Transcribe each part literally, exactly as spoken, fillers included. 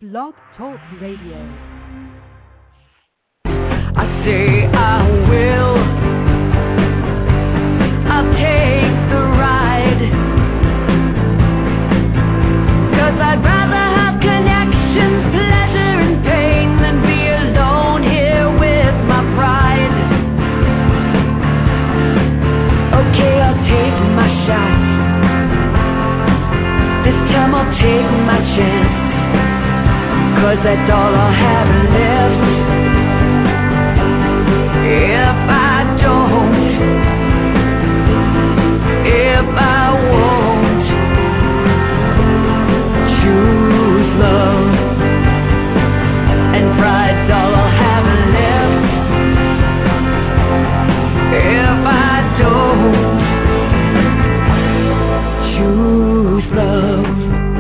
Blog Talk Radio. I say I will. I'll take the ride. 'Cause I'd rather have connections, pleasure and pain than be alone here with my pride. Okay, I'll take my shot. This time I'll take my chance. 'Cause that's all I'll have left. If I don't, if I won't choose love, and pride's all I'll have left. If I don't choose love.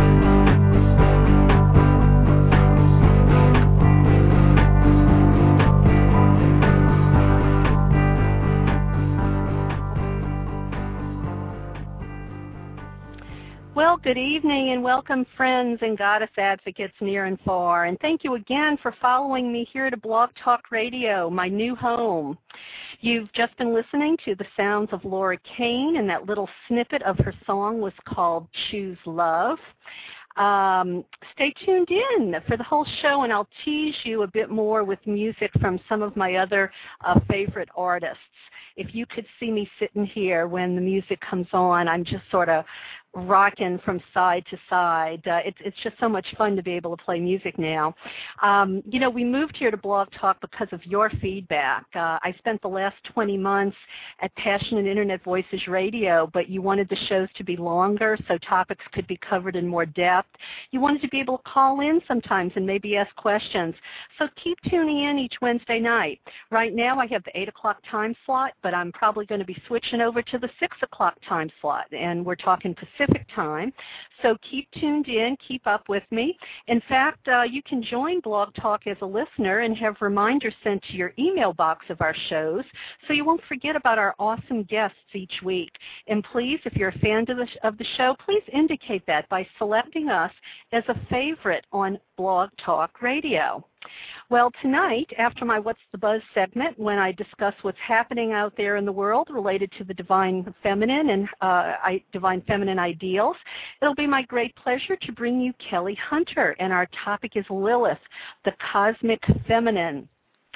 Well, good evening and welcome, friends and goddess advocates near and far. And thank you again for following me here to Blog Talk Radio, my new home. You've just been listening to the sounds of Laura Kane, and that little snippet of her song was called Choose Love. Um, stay tuned in for the whole show, and I'll tease you a bit more with music from some of my other uh, favorite artists. If you could see me sitting here when the music comes on, I'm just sort of rocking from side to side. Uh, it's, it's just so much fun to be able to play music now. Um, you know, we moved here to Blog Talk because of your feedback. Uh, I spent the last twenty months at Passionate Internet Voices Radio, but you wanted the shows to be longer so topics could be covered in more depth. You wanted to be able to call in sometimes and maybe ask questions. So keep tuning in each Wednesday night. Right now I have the eight o'clock time slot, but I'm probably going to be switching over to the six o'clock time slot, and we're talking Pacific time. So keep tuned in, keep up with me. In fact, uh, you can join Blog Talk as a listener and have reminders sent to your email box of our shows so you won't forget about our awesome guests each week. And please, if you're a fan of the, of the show, please indicate that by selecting us as a favorite on Blog Talk Radio. Well, tonight, after my What's the Buzz segment, when I discuss what's happening out there in the world related to the divine feminine and uh, I, divine feminine ideals, it'll be my great pleasure to bring you Kelly Hunter, and our topic is Lilith, the cosmic feminine.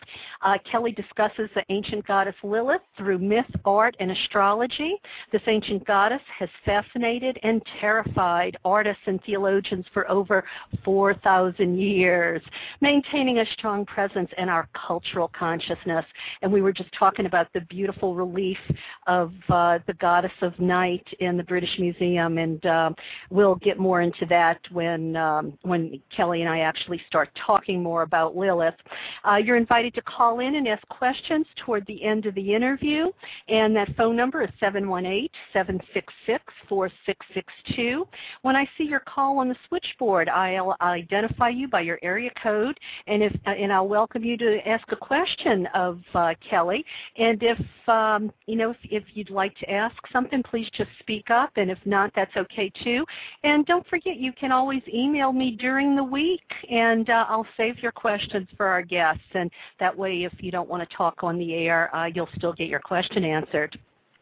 Uh, Kelly discusses the ancient goddess Lilith through myth, art, and astrology. This ancient goddess has fascinated and terrified artists and theologians for over four thousand years, maintaining a strong presence in our cultural consciousness. And we were just talking about the beautiful relief of uh, the goddess of night in the British Museum, and uh, we'll get more into that when, um, when Kelly and I actually start talking more about Lilith. Uh, you're invited to call in and ask questions toward the end of the interview, and that phone number is seven one eight, seven six six, four six six two. When I see your call on the switchboard, I'll identify you by your area code, and if and I'll welcome you to ask a question of uh, Kelly. And if um, you know if, if you'd like to ask something, please just speak up, and if not, that's okay too. And don't forget, you can always email me during the week, and uh, I'll save your questions for our guests, and that way, if you don't want to talk on the air, uh, you'll still get your question answered.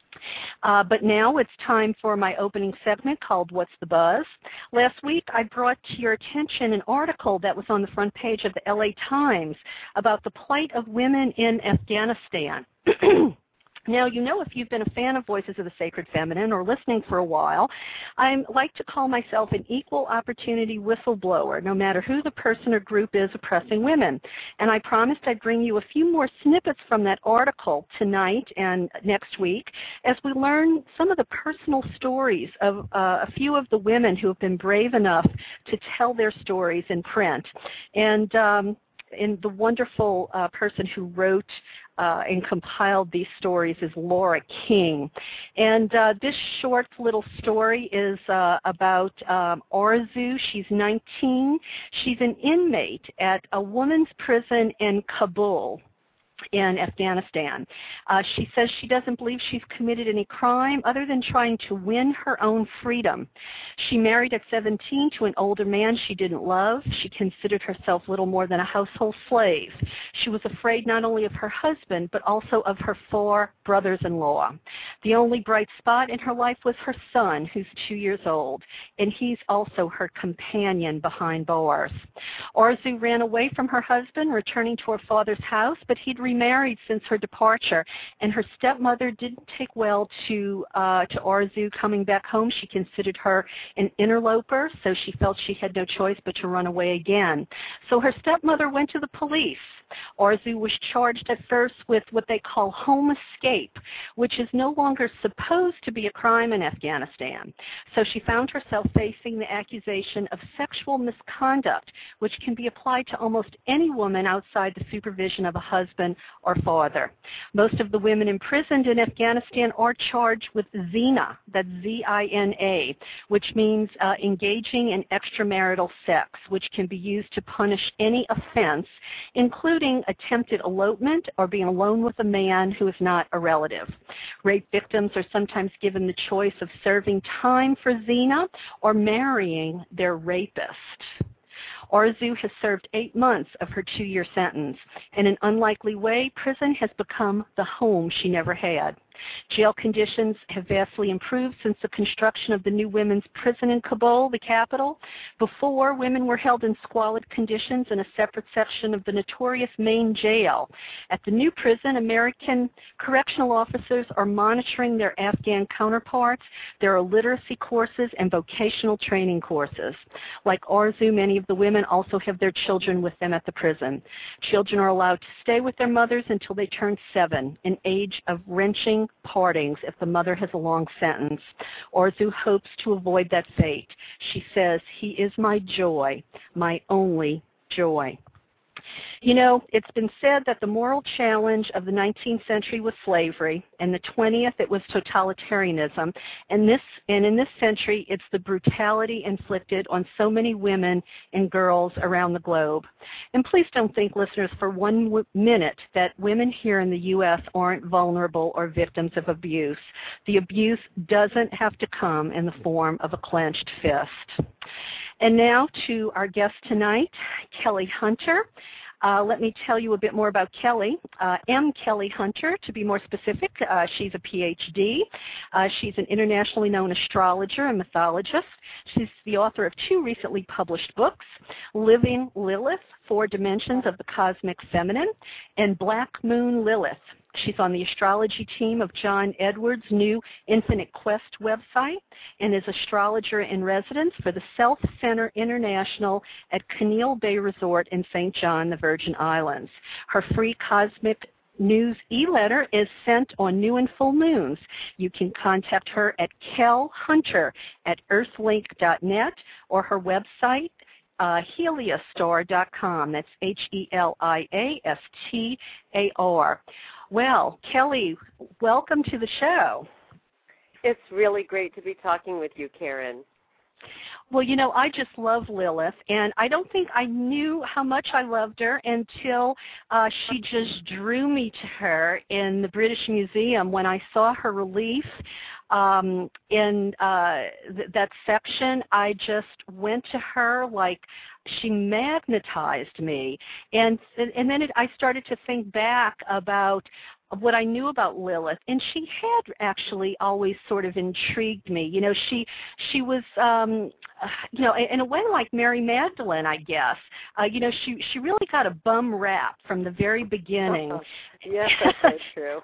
Uh, but now it's time for my opening segment called What's the Buzz? Last week, I brought to your attention an article that was on the front page of the L A Times about the plight of women in Afghanistan. Now, you know, if you've been a fan of Voices of the Sacred Feminine or listening for a while, I like to call myself an equal opportunity whistleblower, no matter who the person or group is oppressing women. And I promised I'd bring you a few more snippets from that article tonight and next week as we learn some of the personal stories of uh, a few of the women who have been brave enough to tell their stories in print. And um, and the wonderful uh, person who wrote uh, and compiled these stories is Laura King. And uh, this short little story is uh, about um, Arzu. She's nineteen. She's an inmate at a women's prison in Kabul. in Afghanistan. Uh, she says she doesn't believe she's committed any crime other than trying to win her own freedom. She married at seventeen to an older man she didn't love. She considered herself little more than a household slave. She was afraid not only of her husband, but also of her four brothers-in-law. The only bright spot in her life was her son, who's two years old, and he's also her companion behind bars. Arzu ran away from her husband, returning to her father's house, but he'd remarried since her departure, and her stepmother didn't take well to uh, to Arzu coming back home. She considered her an interloper, so she felt she had no choice but to run away again. So her stepmother went to the police. Arzu was charged at first with what they call home escape, which is no longer supposed to be a crime in Afghanistan. So she found herself facing the accusation of sexual misconduct, which can be applied to almost any woman outside the supervision of a husband or father. Most of the women imprisoned in Afghanistan are charged with zina, that's Z I N A, which means uh, engaging in extramarital sex, which can be used to punish any offense, including attempted elopement or being alone with a man who is not a relative. Rape victims are sometimes given the choice of serving time for zina or marrying their rapist. Arzu has served eight months of her two-year sentence. In an unlikely way, prison has become the home she never had. Jail conditions have vastly improved since the construction of the new women's prison in Kabul, the capital. Before, women were held in squalid conditions in a separate section of the notorious main jail. At the new prison, American correctional officers are monitoring their Afghan counterparts. There are literacy courses and vocational training courses. Like Arzu, many of the women also have their children with them at the prison. Children are allowed to stay with their mothers until they turn seven, an age of wrenching partings if the mother has a long sentence. Arzu hopes to avoid that fate. She says, "He is my joy, my only joy." You know, it's been said that the moral challenge of the nineteenth century was slavery, and the twentieth it was totalitarianism, and this and in this century it's the brutality inflicted on so many women and girls around the globe. And please don't think, listeners, for one w- minute that women here in the U S aren't vulnerable or victims of abuse. The abuse doesn't have to come in the form of a clenched fist. And now to our guest tonight, Kelly Hunter. Uh, let me tell you a bit more about Kelly. Uh, M. Kelly Hunter, to be more specific. Uh, she's a P H D. Uh, she's an internationally known astrologer and mythologist. She's the author of two recently published books, Living Lilith, Four Dimensions of the Cosmic Feminine, and Black Moon Lilith. She's on the astrology team of John Edwards' new Infinite Quest website and is astrologer in residence for the Self Center International at Keneal Bay Resort in Saint John, the Virgin Islands. Her free cosmic news e-letter is sent on new and full moons. You can contact her at kel hunter at earthlink dot net or her website, Uh, heliastar dot com. That's H E L I A S T A R. Well, Kelly, welcome to the show. It's really great to be talking with you, Karen. Well, you know, I just love Lilith, and I don't think I knew how much I loved her until uh, she just drew me to her in the British Museum when I saw her relief. Um, in uh, th- that section, I just went to her like she magnetized me. And, and then it, I started to think back about what I knew about Lilith, and she had actually always sort of intrigued me. You know, she she was, um, you know, in a way like Mary Magdalene, I guess. Uh, you know, she she really got a bum rap from the very beginning. Oh, yes, that's so true.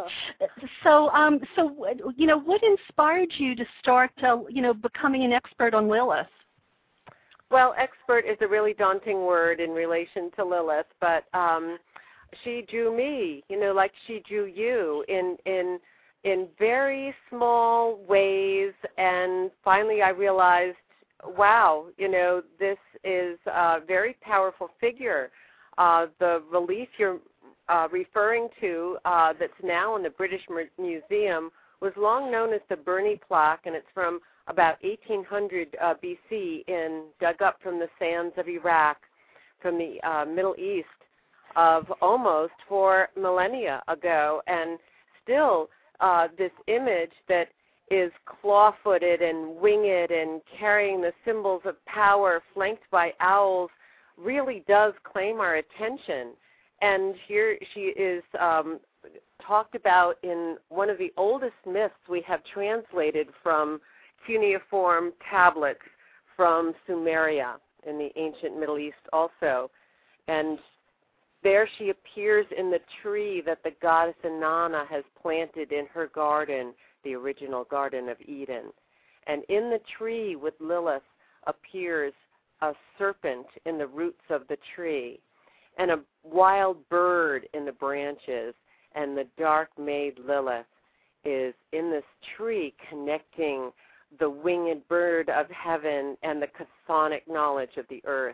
so, um, so you know, what inspired you to start, uh, you know, becoming an expert on Lilith? Well, expert is a really daunting word in relation to Lilith, but um, she drew me, you know, like she drew you in in in very small ways, and finally I realized, wow, you know, this is a very powerful figure. Uh, the relief you're uh, referring to uh, that's now in the British Museum was long known as the Burney plaque, and it's from about eighteen hundred uh, B C, in, dug up from the sands of Iraq, from the uh, Middle East. of almost four millennia ago, and still uh, this image that is claw-footed and winged and carrying the symbols of power flanked by owls really does claim our attention. And here she is um, talked about in one of the oldest myths we have translated from cuneiform tablets from Sumeria in the ancient Middle East also. And there she appears in the tree that the goddess Inanna has planted in her garden, the original Garden of Eden. And in the tree with Lilith appears a serpent in the roots of the tree and a wild bird in the branches, and the dark maid Lilith is in this tree connecting the winged bird of heaven and the chthonic knowledge of the earth.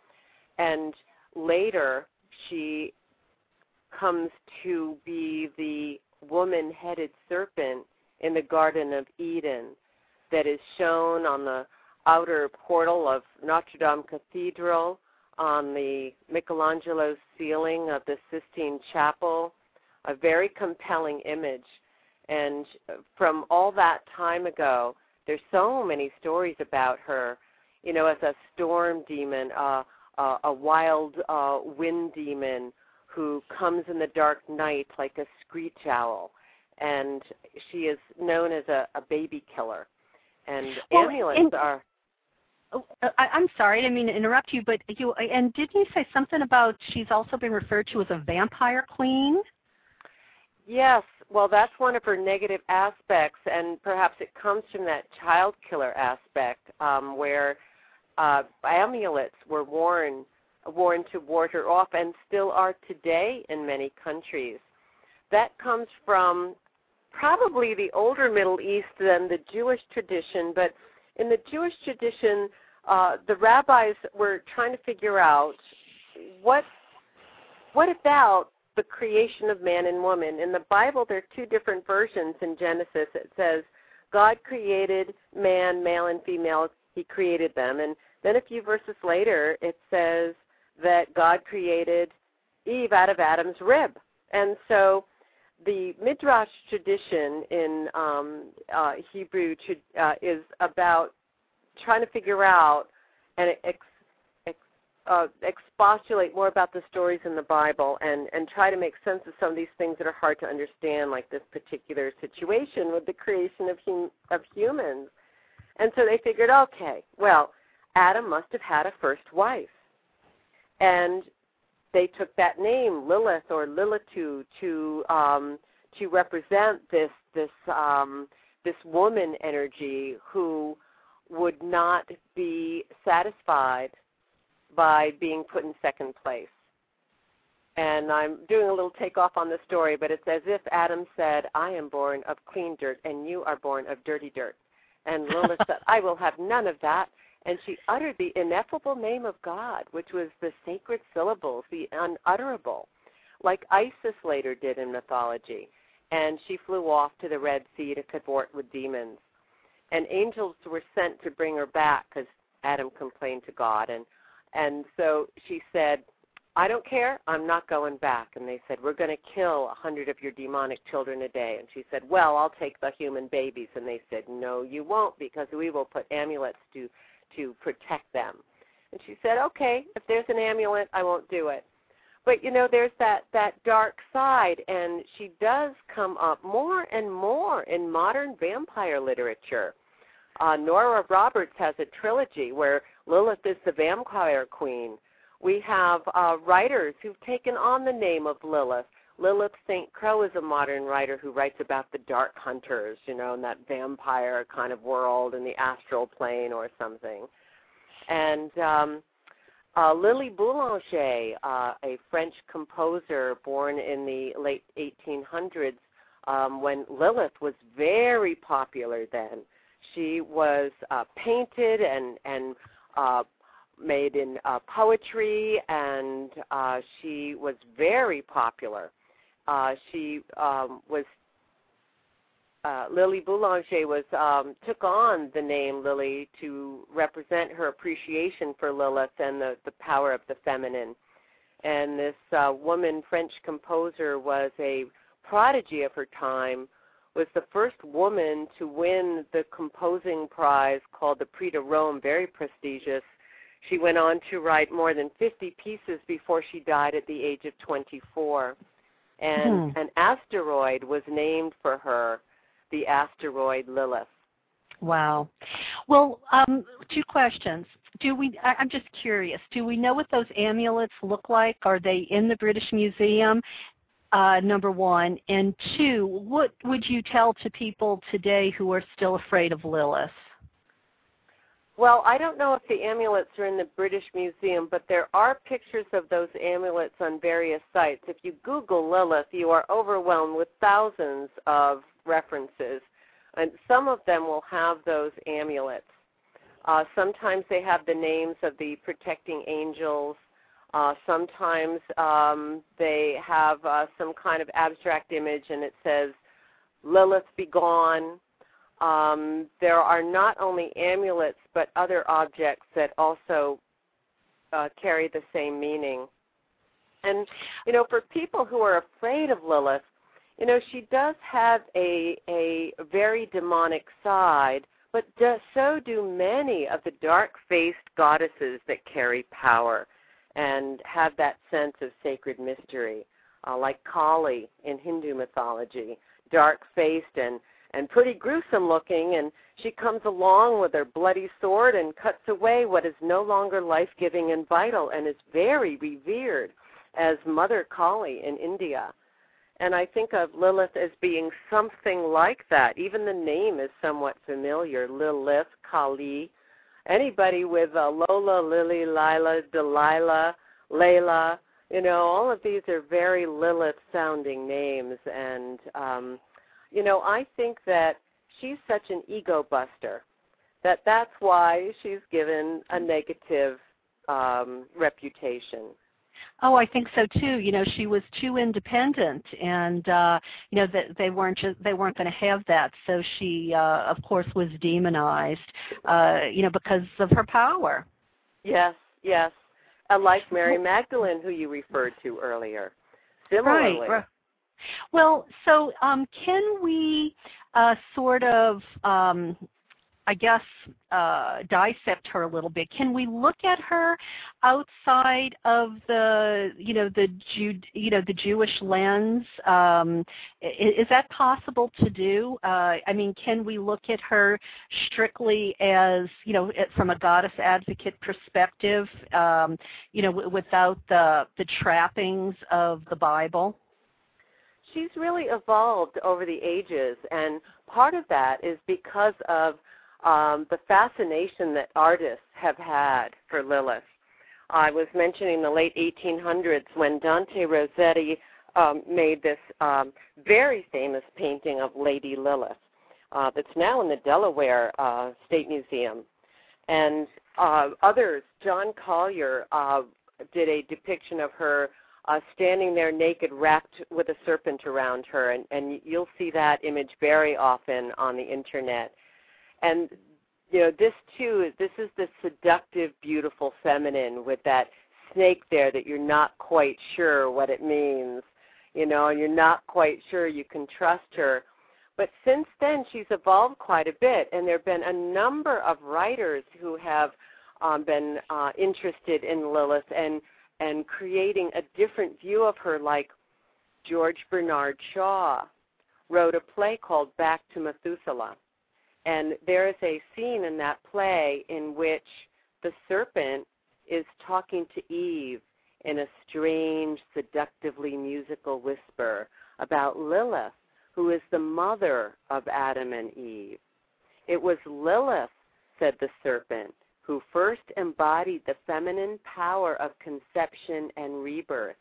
And later she comes to be the woman-headed serpent in the Garden of Eden that is shown on the outer portal of Notre Dame Cathedral, on the Michelangelo's ceiling of the Sistine Chapel, a very compelling image. And from all that time ago, there's so many stories about her, you know, as a storm demon, uh, uh, a wild uh, wind demon who comes in the dark night like a screech owl. And she is known as a, a baby killer. And well, amulets and, are... Oh, I, I'm sorry, I didn't mean to interrupt you, but you, and didn't you say something about she's also been referred to as a vampire queen? Yes, well, that's one of her negative aspects, and perhaps it comes from that child killer aspect um, where uh, amulets were worn, worn to ward her off and still are today in many countries. That comes from probably the older Middle East than the Jewish tradition, but in the Jewish tradition, uh, the rabbis were trying to figure out what what about the creation of man and woman. In the Bible, there are two different versions in Genesis. It says God created man, male and female, he created them. And then a few verses later, it says that God created Eve out of Adam's rib. And so the Midrash tradition in um, uh, Hebrew uh, is about trying to figure out and ex, ex, uh, expostulate more about the stories in the Bible and, and try to make sense of some of these things that are hard to understand, like this particular situation with the creation of, hum, of humans. And so they figured, okay, well, Adam must have had a first wife. And they took that name, Lilith or Lilitu, to um, to represent this this um, this woman energy who would not be satisfied by being put in second place. And I'm doing a little takeoff on the story, but it's as if Adam said, I am born of clean dirt, and you are born of dirty dirt. And Lilith said, I will have none of that. And she uttered the ineffable name of God, which was the sacred syllables, the unutterable, like Isis later did in mythology. And she flew off to the Red Sea to cavort with demons. And angels were sent to bring her back because Adam complained to God. And, and so she said, I don't care, I'm not going back. And they said, we're going to kill a hundred of your demonic children a day. And she said, well, I'll take the human babies. And they said, no, you won't, because we will put amulets to to protect them. And she said, okay, if there's an amulet, I won't do it. But, you know, there's that, that dark side, and she does come up more and more in modern vampire literature. Uh, Nora Roberts has a trilogy where Lilith is the vampire queen. We have uh, writers who've taken on the name of Lilith. Lilith Saint Crow is a modern writer who writes about the dark hunters, you know, in that vampire kind of world in the astral plane or something. And um, uh, Lily Boulanger, uh, a French composer born in the late eighteen hundreds, um, when Lilith was very popular then. She was uh, painted and, and uh, made in uh, poetry, and uh, she was very popular. Uh, she um, was, uh, Lily Boulanger was, um, took on the name Lily to represent her appreciation for Lilith and the, the power of the feminine. And this uh, woman, French composer, was a prodigy of her time, was the first woman to win the composing prize called the Prix de Rome, very prestigious. She went on to write more than fifty pieces before she died at the age of twenty-four. And hmm. an asteroid was named for her, the asteroid Lilith. Wow. Well, um, two questions. Do we? I, I'm just curious. Do we know what those amulets look like? Are they in the British Museum? Uh, number one. And two, what would you tell to people today who are still afraid of Lilith? Well, I don't know if the amulets are in the British Museum, but there are pictures of those amulets on various sites. If you Google Lilith, you are overwhelmed with thousands of references, and some of them will have those amulets. Uh, sometimes they have the names of the protecting angels. Uh, sometimes um, they have uh, some kind of abstract image, and it says, Lilith be gone. Um, there are not only amulets, but other objects that also uh, carry the same meaning. And, you know, for people who are afraid of Lilith, you know, she does have a, a very demonic side, but do, so do many of the dark-faced goddesses that carry power and have that sense of sacred mystery, uh, like Kali in Hindu mythology, dark-faced and and pretty gruesome looking, and she comes along with her bloody sword and cuts away what is no longer life-giving and vital and is very revered as Mother Kali in India. And I think of Lilith as being something like that. Even the name is somewhat familiar, Lilith, Kali. Anybody with uh, Lola, Lily, Lila, Delilah, Layla, you know, all of these are very Lilith-sounding names, and um, you know, I think that she's such an ego buster that that's why she's given a negative um, reputation. Oh, I think so too. You know, she was too independent, and uh, you know that they weren't just, they weren't going to have that. So she, uh, of course, was demonized. Uh, you know, because of her power. Yes, yes. Uh, like Mary Magdalene, who you referred to earlier. Similarly. Right. right. Well, so um, can we uh, sort of, um, I guess, uh, dissect her a little bit? Can we look at her outside of the, you know, the Jew, you know, the Jewish lens? Um, is, is that possible to do? Uh, I mean, can we look at her strictly as, you know, from a goddess advocate perspective, um, you know, w- without the the trappings of the Bible? She's really evolved over the ages, and part of that is because of um, the fascination that artists have had for Lilith. I was mentioning the late eighteen hundreds when Dante Rossetti um, made this um, very famous painting of Lady Lilith uh, that's now in the Delaware uh, State Museum. And uh, others, John Collier uh, did a depiction of her Uh, standing there naked, wrapped with a serpent around her, and, and you'll see that image very often on the internet. And, you know, this too, this is the seductive, beautiful feminine with that snake there that you're not quite sure what it means, you know, and you're not quite sure you can trust her. But since then, she's evolved quite a bit, and there have been a number of writers who have um, been uh, interested in Lilith and and creating a different view of her, like George Bernard Shaw wrote a play called Back to Methuselah. And there is a scene in that play in which the serpent is talking to Eve in a strange, seductively musical whisper about Lilith, who is the mother of Adam and Eve. It was Lilith, said the serpent, who first embodied the feminine power of conception and rebirth.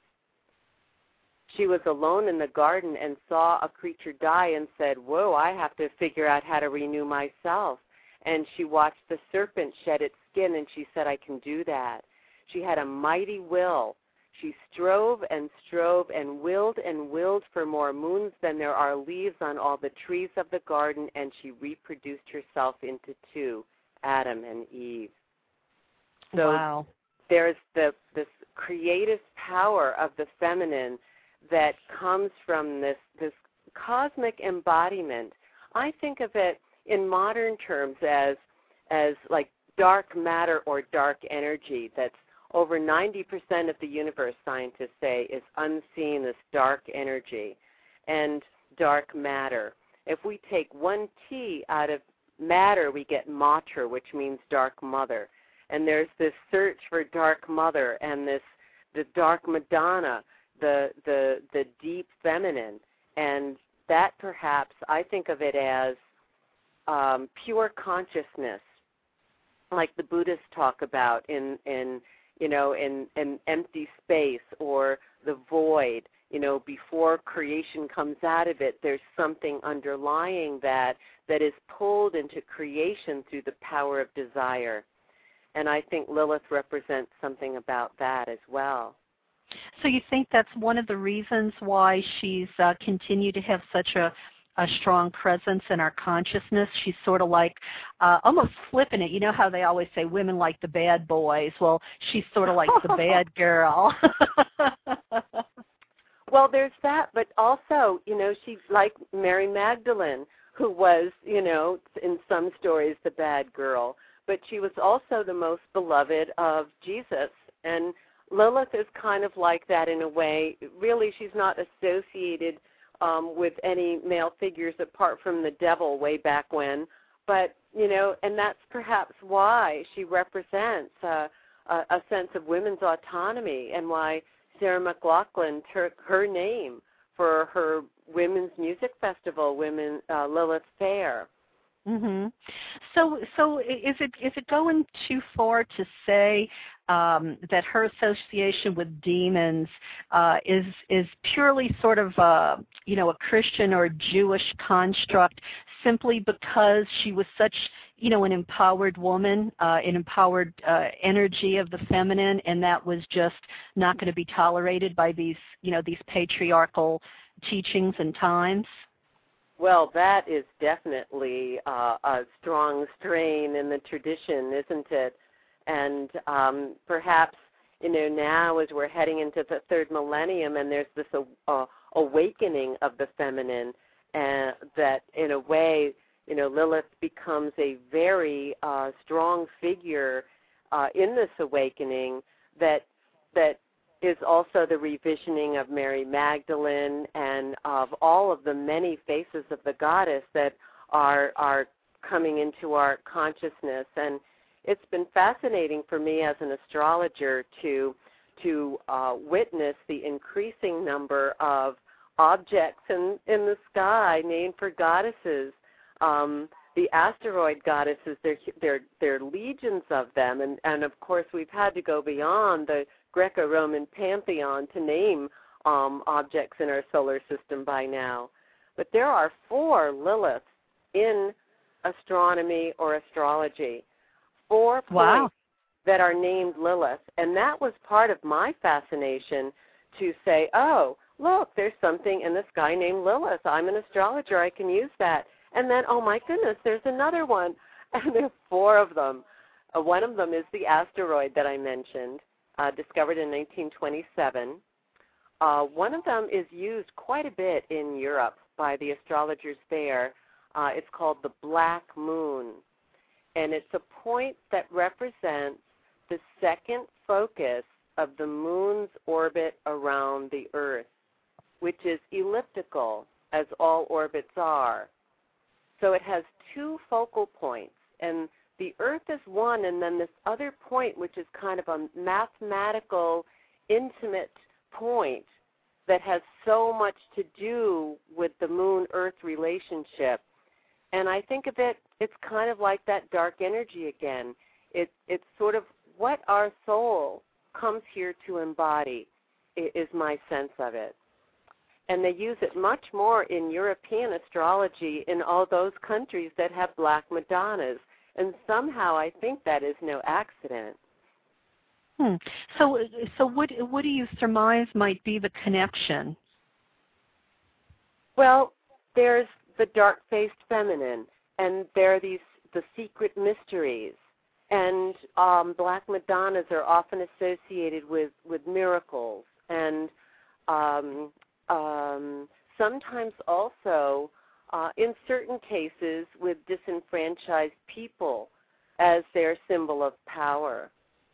She was alone in the garden and saw a creature die and said, whoa, I have to figure out how to renew myself. And she watched the serpent shed its skin, and she said, I can do that. She had a mighty will. She strove and strove and willed and willed for more moons than there are leaves on all the trees of the garden, and she reproduced herself into two, Adam and Eve. So wow. there's the this creative power of the feminine that comes from this this cosmic embodiment. I think of it in modern terms as as like dark matter or dark energy that's over ninety percent of the universe, scientists say, is unseen, this dark energy and dark matter. If we take one T out of matter, we get Matra, which means dark mother. And there's this search for dark mother and this the dark Madonna, the the the deep feminine. And that perhaps, I think of it as um, pure consciousness, like the Buddhists talk about in, in you know, in, in empty space or the void. You know, before creation comes out of it, there's something underlying that that is pulled into creation through the power of desire. And I think Lilith represents something about that as well. So you think that's one of the reasons why she's uh, continued to have such a, a strong presence in our consciousness? She's sort of like uh, almost flipping it. You know how they always say women like the bad boys? Well, she's sort of like the bad girl. Well, there's that, but also, you know, she's like Mary Magdalene, who was, you know, in some stories the bad girl, but she was also the most beloved of Jesus. And Lilith is kind of like that in a way. Really, she's not associated um, with any male figures apart from the devil way back when, but, you know, and that's perhaps why she represents uh, a, a sense of women's autonomy and why Sarah McLachlan took her name for her women's music festival, Women uh, Lilith Fair. Mhm. So, so is it is it going too far to say um, that her association with demons uh, is is purely sort of a, you know, a Christian or Jewish construct, simply because she was such, you know, an empowered woman, uh, an empowered uh, energy of the feminine, and that was just not going to be tolerated by these, you know, these patriarchal teachings and times? Well, that is definitely uh, a strong strain in the tradition, isn't it? And um, perhaps, you know, now as we're heading into the third millennium and there's this uh, awakening of the feminine, and that in a way, you know, Lilith becomes a very uh, strong figure uh, in this awakening that that is also the revisioning of Mary Magdalene and of all of the many faces of the goddess that are are coming into our consciousness. And it's been fascinating for me as an astrologer to to uh, witness the increasing number of objects in, in the sky named for goddesses. Um, the asteroid goddesses, there there there are legions of them, and, and of course we've had to go beyond the Greco-Roman pantheon to name um, objects in our solar system by now. But there are four Liliths in astronomy or astrology, four Wow. points that are named Lilith, and that was part of my fascination to say, oh, look, there's something in the sky named Lilith. I'm an astrologer. I can use that. And then, oh, my goodness, there's another one. And there are four of them. Uh, one of them is the asteroid that I mentioned, uh, discovered in nineteen twenty-seven. Uh, one of them is used quite a bit in Europe by the astrologers there. Uh, it's called the Black Moon. And it's a point that represents the second focus of the moon's orbit around the Earth, which is elliptical, as all orbits are. So it has two focal points, and the Earth is one, and then this other point, which is kind of a mathematical, intimate point that has so much to do with the Moon-Earth relationship. And I think of it, it's kind of like that dark energy again. It, it's sort of what our soul comes here to embody, is my sense of it. And they use it much more in European astrology in all those countries that have Black Madonnas. And somehow I think that is no accident. Hmm. So, so what, what do you surmise might be the connection? Well, there's the dark-faced feminine, and there are these the secret mysteries. And um, Black Madonnas are often associated with, with miracles And um, um, sometimes also, uh, in certain cases, with disenfranchised people as their symbol of power.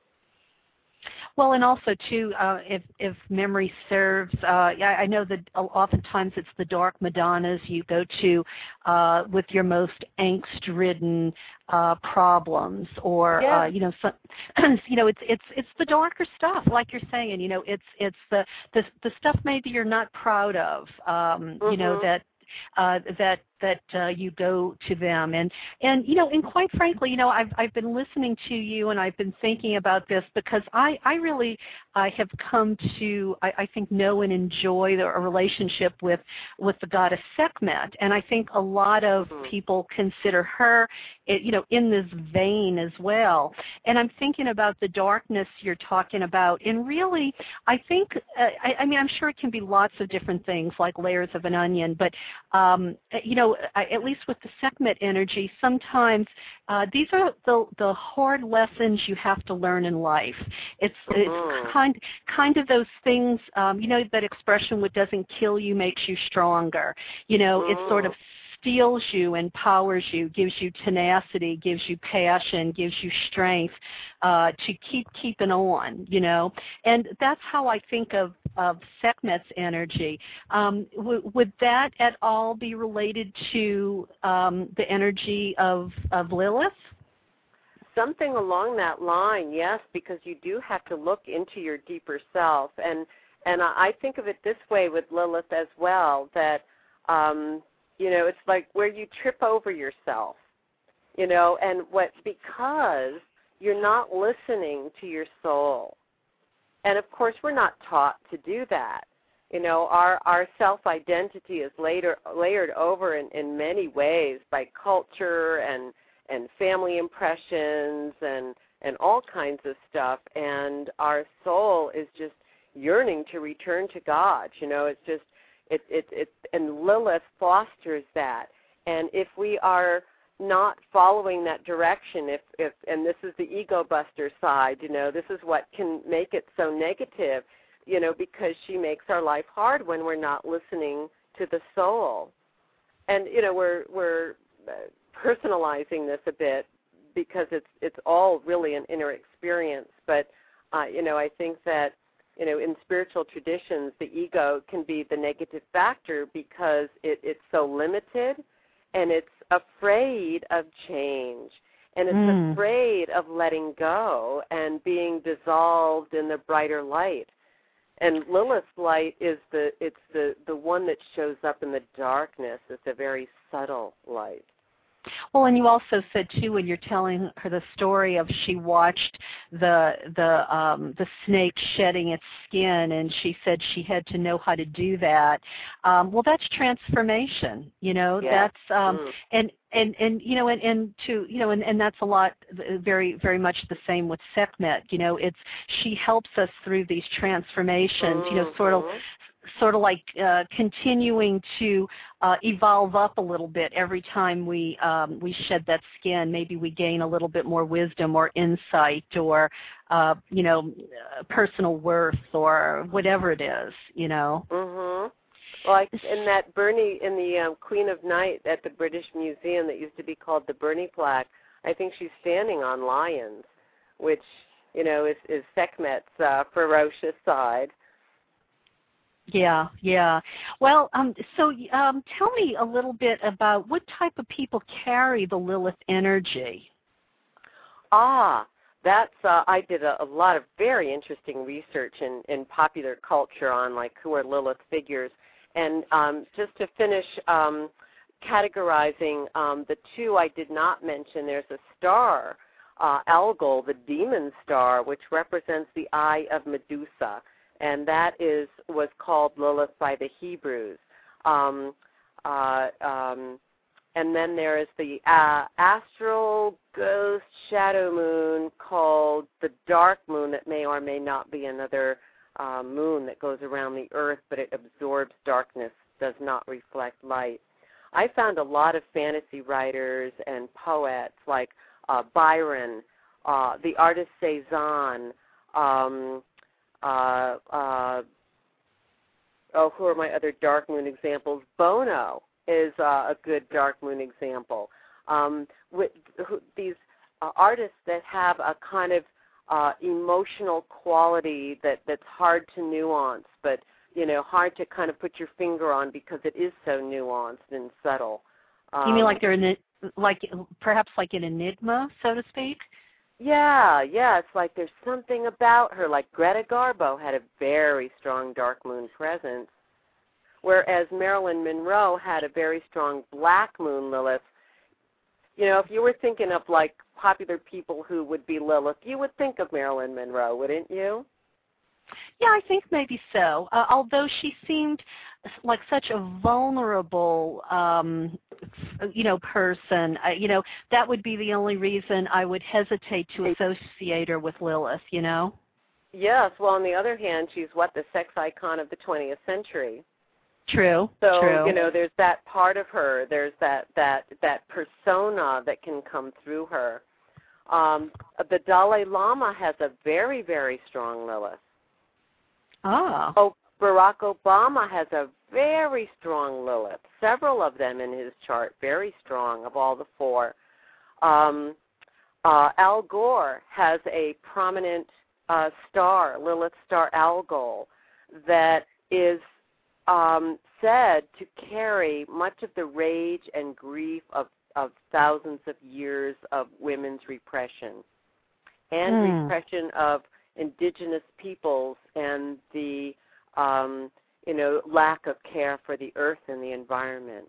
Well, and also too, uh, if if memory serves, uh, I, I know that oftentimes it's the dark Madonnas you go to uh, with your most angst-ridden uh, problems, or yeah. uh, you know, some, you know, it's it's it's the darker stuff, like you're saying. You know, it's it's the the, the stuff maybe you're not proud of. Um, mm-hmm. You know that. Uh, that that uh, you go to them, and and you know, and quite frankly, you know, I've I've been listening to you, and I've been thinking about this because I I really I have come to I, I think know and enjoy the, a relationship with with the goddess Sekhmet, and I think a lot of mm-hmm. people consider her, it, you know, in this vein as well. And I'm thinking about the darkness you're talking about, and really, I think uh, I, I mean I'm sure it can be lots of different things, like layers of an onion, but um, you know, at least with the Sekhmet energy, sometimes uh, these are the, the hard lessons you have to learn in life. It's, mm-hmm. it's kind, kind of those things, um, you know, that expression, what doesn't kill you makes you stronger. You know, mm-hmm. it sort of steels you, empowers you, gives you tenacity, gives you passion, gives you strength uh, to keep keeping on, you know. And that's how I think of, of Sekhmet's energy. Um, w- would that at all be related to um, the energy of, of Lilith? Something along that line, yes, because you do have to look into your deeper self. And, and I think of it this way with Lilith as well, that um, you know, it's like where you trip over yourself, you know, and what, because you're not listening to your soul. And, of course, we're not taught to do that. You know, our, our self-identity is later, layered over in, in many ways by culture and, and family impressions and, and all kinds of stuff. And our soul is just yearning to return to God. You know, it's just, It, it, it, and Lilith fosters that. And if we are not following that direction, if, if and this is the ego buster side, you know, this is what can make it so negative, you know, because she makes our life hard when we're not listening to the soul. And, you know, we're, we're personalizing this a bit because it's, it's all really an inner experience. But, uh, you know, I think that, you know, in spiritual traditions, the ego can be the negative factor because it, it's so limited and it's afraid of change and it's mm. afraid of letting go and being dissolved in the brighter light. And Lilith's light is the it's the, the one that shows up in the darkness. It's a very subtle light. Well, and you also said too, when you're telling her the story of she watched the the um, the snake shedding its skin, and she said she had to know how to do that. Um, well, that's transformation, you know. Yeah. That's um, mm. and and and you know, and, and to you know, and, and that's a lot, very very much the same with Sekhmet. You know, it's she helps us through these transformations. Mm-hmm. You know, sort of. sort of like uh, continuing to uh, evolve up a little bit every time we um, we shed that skin. Maybe we gain a little bit more wisdom or insight or, uh, you know, personal worth or whatever it is, you know. Mm-hmm. Like in that Bernie, in the um, Queen of Night at the British Museum that used to be called the Bernie plaque, I think she's standing on lions, which, you know, is, is Sekhmet's uh, ferocious side. Yeah, yeah. Well, um, so um, tell me a little bit about what type of people carry the Lilith energy. Ah, that's, uh, I did a, a lot of very interesting research in, in popular culture on, like, who are Lilith figures. And um, just to finish um, categorizing um, the two I did not mention, there's a star, uh, Algol, the demon star, which represents the eye of Medusa. And that is was called Lilith by the Hebrews. Um, uh, um, and then there is the uh, astral ghost shadow moon called the dark moon that may or may not be another uh, moon that goes around the earth, but it absorbs darkness, does not reflect light. I found a lot of fantasy writers and poets like uh, Byron, uh, the artist Cezanne, um, Uh, uh, oh, who are my other dark moon examples? Bono is uh, a good dark moon example. Um, with who, these uh, artists that have a kind of uh, emotional quality that, that's hard to nuance, but you know, hard to kind of put your finger on because it is so nuanced and subtle. Um, you mean like they're in, like perhaps like an enigma, so to speak? Yeah, yeah. It's like there's something about her. Like Greta Garbo had a very strong dark moon presence, whereas Marilyn Monroe had a very strong black moon Lilith. You know, if you were thinking of like popular people who would be Lilith, you would think of Marilyn Monroe, wouldn't you? Yeah, I think maybe so. Uh, although she seemed like such a vulnerable, um, you know, person. I, you know, that would be the only reason I would hesitate to associate her with Lilith. You know. Yes. Well, on the other hand, she's what, the sex icon of the twentieth century. True. So, True. you know, there's that part of her. There's that that that persona that can come through her. Um, the Dalai Lama has a very, very strong Lilith. Ah. Oh, Barack Obama has a very strong Lilith. Several of them in his chart, very strong of all the four. Um, uh, Al Gore has a prominent uh, star, Lilith star Algol, that is um, said to carry much of the rage and grief of, of thousands of years of women's repression and mm. repression of indigenous peoples and the um, you know lack of care for the earth and the environment.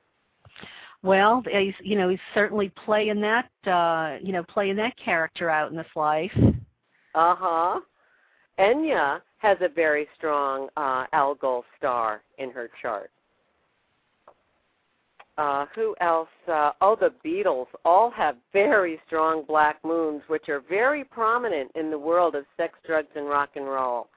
Well, he's, you know, he's certainly playing that uh, you know playing that character out in this life. Uh huh. Enya has a very strong uh, Algol star in her chart. Uh, who else? Uh, oh, the Beatles all have very strong black moons, which are very prominent in the world of sex, drugs, and rock and roll.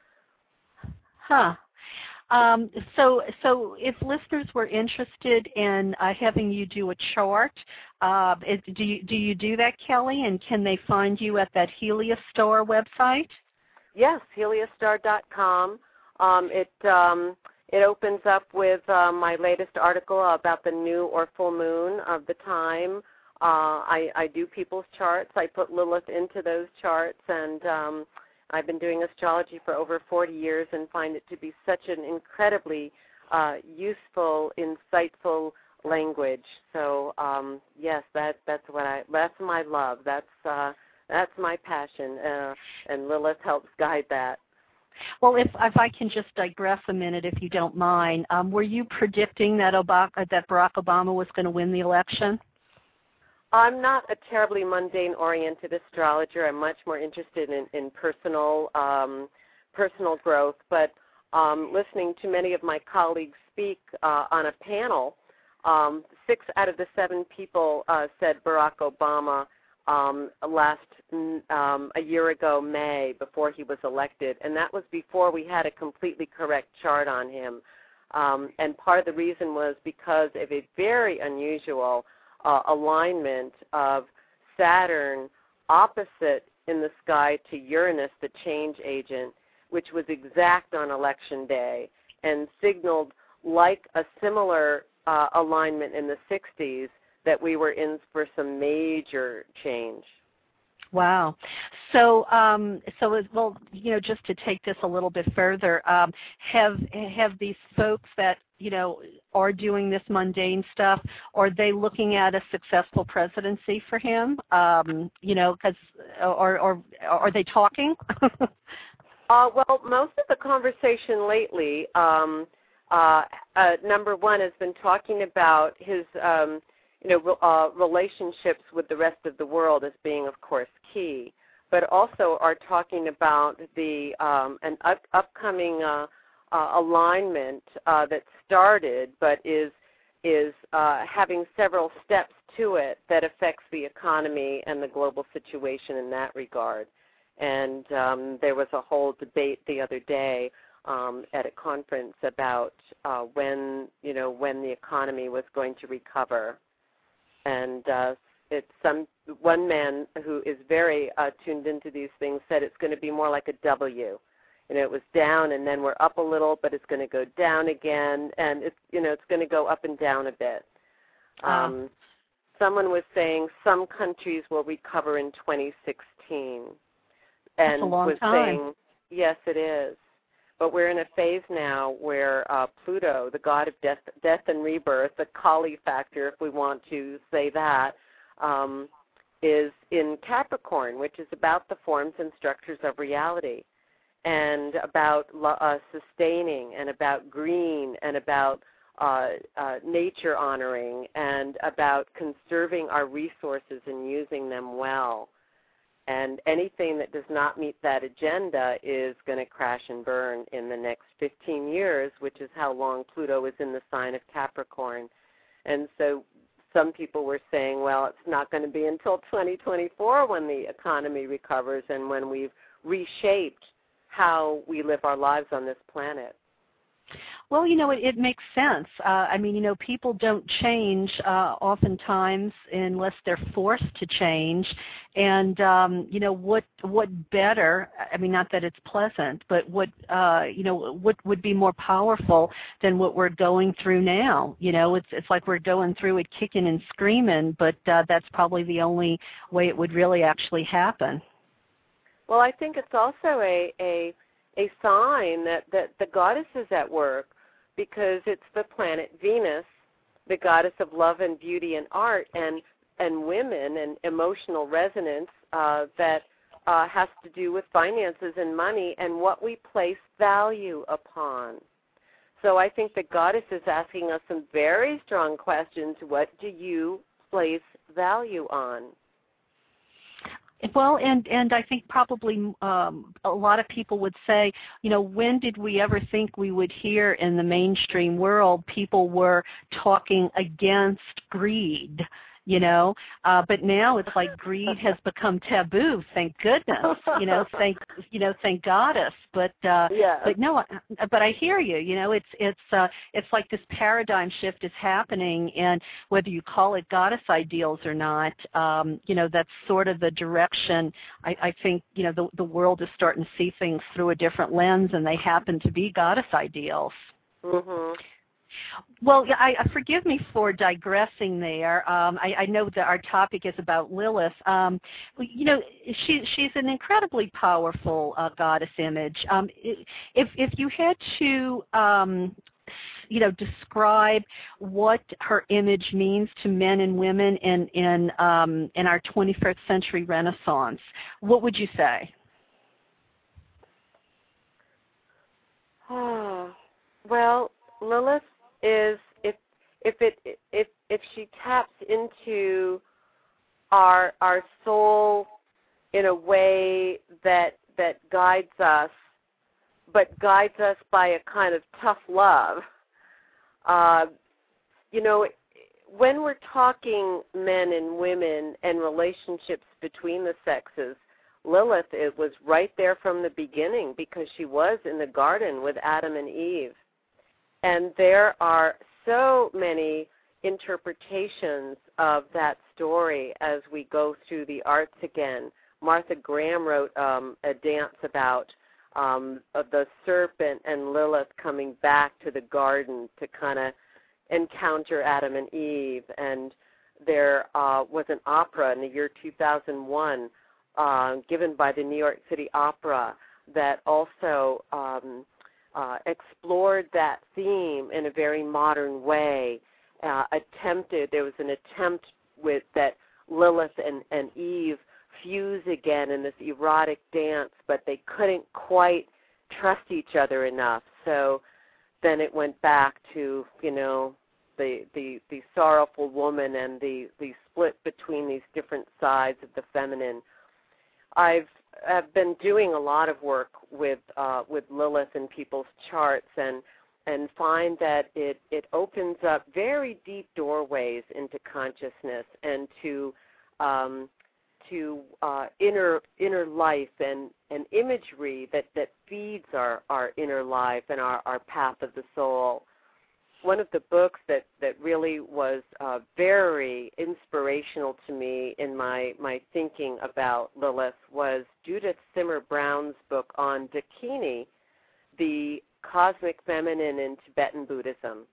Huh. Um, so, so if listeners were interested in uh, having you do a chart, uh, it, do you do you do that, Kelly? And can they find you at that Heliostar website? Yes, heliostar dot com. Um, it um, It opens up with uh, my latest article about the new or full moon of the time. Uh, I, I do people's charts. I put Lilith into those charts, and um, I've been doing astrology for over forty years and find it to be such an incredibly uh, useful, insightful language. So um, yes, that that's what I. That's my love. That's uh, that's my passion, uh, and Lilith helps guide that. Well, if if I can just digress a minute, if you don't mind, um, were you predicting that Obama, that Barack Obama was going to win the election? I'm not a terribly mundane-oriented astrologer. I'm much more interested in, in personal um, personal growth. But um, listening to many of my colleagues speak uh, on a panel, um, six out of the seven people uh, said Barack Obama um, last um, a year ago, May, before he was elected, and that was before we had a completely correct chart on him. Um, and part of the reason was because of a very unusual uh, alignment of Saturn opposite in the sky to Uranus, the change agent, which was exact on election day and signaled like a similar uh, alignment in the sixties that we were in for some major change. Wow. So, um, so as well, you know, just to take this a little bit further, um, have have these folks that you know are doing this mundane stuff, are they looking at a successful presidency for him? Um, you know, because or, or are they talking? uh, well, most of the conversation lately, um, uh, uh, number one, has been talking about his. Um, you know, uh, relationships with the rest of the world as being, of course, key, but also are talking about the um, an up, upcoming uh, uh, alignment uh, that started, but is is uh, having several steps to it that affects the economy and the global situation in that regard. And um, there was a whole debate the other day um, at a conference about uh, when, you know, when the economy was going to recover. And uh, it's some one man who is very uh, tuned into these things said it's going to be more like a W. you know, it was down and then we're up a little, but it's going to go down again, and it's, you know, it's going to go up and down a bit. Um, uh. Someone was saying some countries will recover in twenty sixteen, and That's a long was time. saying, yes, it is. But we're in a phase now where uh, Pluto, the god of death, death and rebirth, the Kali factor, if we want to say that, um, is in Capricorn, which is about the forms and structures of reality, and about uh, sustaining, and about green, and about uh, uh, nature honoring, and about conserving our resources and using them well. And anything that does not meet that agenda is going to crash and burn in the next fifteen years, which is how long Pluto is in the sign of Capricorn. And so some people were saying, well, it's not going to be until twenty twenty-four when the economy recovers and when we've reshaped how we live our lives on this planet. Well, you know, it, it makes sense. Uh, I mean, you know, people don't change uh, oftentimes unless they're forced to change. And, um, you know, what what better, I mean, not that it's pleasant, but what, uh, you know, what would be more powerful than what we're going through now? You know, it's it's like we're going through it kicking and screaming, but uh, that's probably the only way it would really actually happen. Well, I think it's also a, a a sign that, that the goddess is at work, because it's the planet Venus, the goddess of love and beauty and art and, and women and emotional resonance uh, that uh, has to do with finances and money and what we place value upon. So I think the goddess is asking us some very strong questions. What do you place value on? Well, and, and I think probably um, a lot of people would say, you know, when did we ever think we would hear in the mainstream world people were talking against greed? You know, uh, but now it's like greed has become taboo. Thank goodness. You know, thank you know, thank goddess. But uh, yeah. but no, but I hear you. You know, it's it's uh, it's like this paradigm shift is happening, and whether you call it goddess ideals or not, um, you know, that's sort of the direction. I, I think you know the the world is starting to see things through a different lens, and they happen to be goddess ideals. Mm-hmm. Well, I, I forgive me for digressing there. Um, I, I know that our topic is about Lilith. Um, you know, she, she's an incredibly powerful uh, goddess image. Um, if if you had to, um, you know, describe what her image means to men and women in in um, in our twenty-first century Renaissance, what would you say? Oh, well, Lilith is if if it if if she taps into our our soul in a way that that guides us, but guides us by a kind of tough love. Uh, you know, when we're talking men and women and relationships between the sexes, Lilith, it was right there from the beginning, because she was in the garden with Adam and Eve. And there are so many interpretations of that story as we go through the arts again. Martha Graham wrote um, a dance about um, of the serpent and Lilith coming back to the garden to kind of encounter Adam and Eve. And there uh, was an opera in the year two thousand one uh, given by the New York City Opera that also um, Uh, explored that theme in a very modern way, uh, attempted, there was an attempt with that Lilith and, and Eve fuse again in this erotic dance, but they couldn't quite trust each other enough. So then it went back to, you know, the the, the sorrowful woman and the, the split between these different sides of the feminine. I've I've been doing a lot of work with uh, with Lilith in people's charts, and and find that it, it opens up very deep doorways into consciousness and to um, to uh, inner inner life and, and imagery that, that feeds our, our inner life and our, our path of the soul. One of the books that, that really was uh, very inspirational to me in my, my thinking about Lilith was Judith Simmer Brown's book on Dakini, cosmic feminine in Tibetan Buddhism.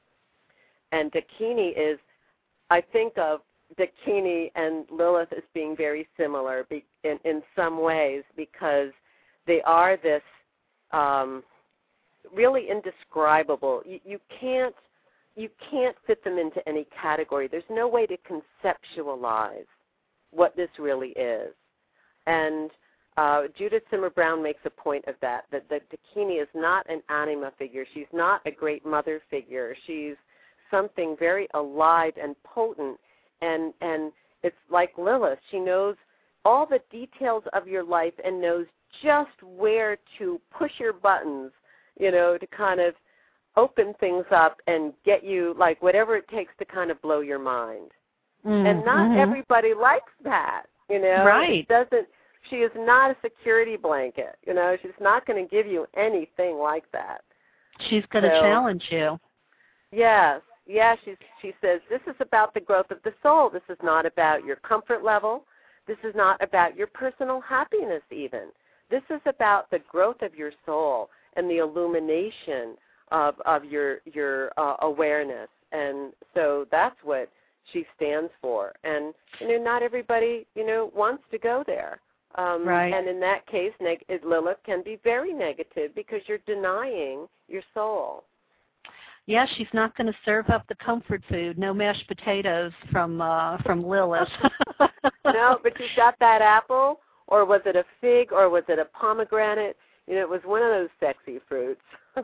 And Dakini is, I think of Dakini and Lilith as being very similar be, in, in some ways, because they are this um, really indescribable. You, you can't you can't fit them into any category. There's no way to conceptualize what this really is. And uh, Judith Simmer Brown makes a point of that, that, that Dakini is not an anima figure. She's not a great mother figure. She's something very alive and potent, and, and it's like Lilith. She knows all the details of your life and knows just where to push your buttons, you know, to kind of open things up and get you, like, whatever it takes to kind of blow your mind. Mm-hmm. And not everybody likes that, you know. Right. It doesn't, she is not a security blanket, you know. She's not going to give you anything like that. She's going to so, challenge you. Yes. Yeah, she's, she says, this is about the growth of the soul. This is not about your comfort level. This is not about your personal happiness even. This is about the growth of your soul and the illumination of, of your, your uh, awareness. And so that's what she stands for. And, you know, not everybody, you know, wants to go there. Um, right. And in that case, neg- Lilith can be very negative because you're denying your soul. Yeah, she's not going to serve up the comfort food. No mashed potatoes from uh, from Lilith. No, but you got that apple, or was it a fig, or was it a pomegranate? You know, it was one of those sexy fruits.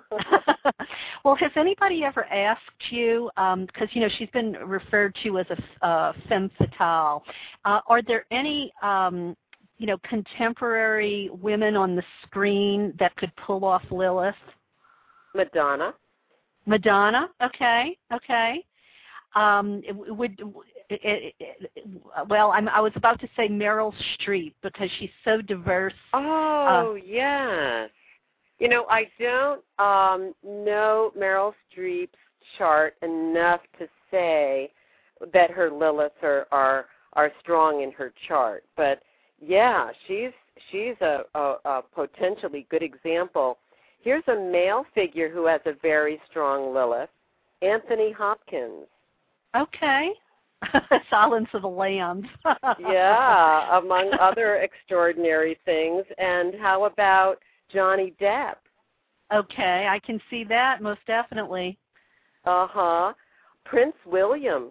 Well, has anybody ever asked you, because, um, you know, she's been referred to as a uh, femme fatale, uh, are there any, um, you know, contemporary women on the screen that could pull off Lilith? Madonna. Madonna, okay, okay. Um, it, would it, it, well, I'm, I was about to say Meryl Streep because she's so diverse. Oh, uh, yes. You know, I don't um, know Meryl Streep's chart enough to say that her Liliths are, are are strong in her chart, but yeah, she's she's a, a, a potentially good example. Here's a male figure who has a very strong Lilith, Anthony Hopkins. Okay. Silence of the Lambs. Yeah, among other extraordinary things. And how about Johnny Depp? Okay, I can see that, most definitely. Uh-huh. Prince William.